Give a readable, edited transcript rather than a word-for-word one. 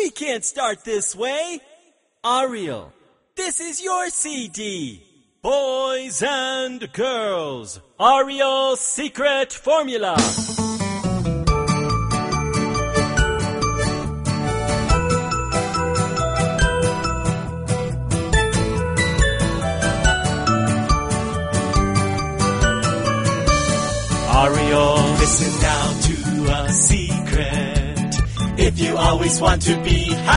We can't start this way. Ariel, this is your CD. Boys and girls, Ariel's secret formula. Ariel, listen now to a secret. If you always want to be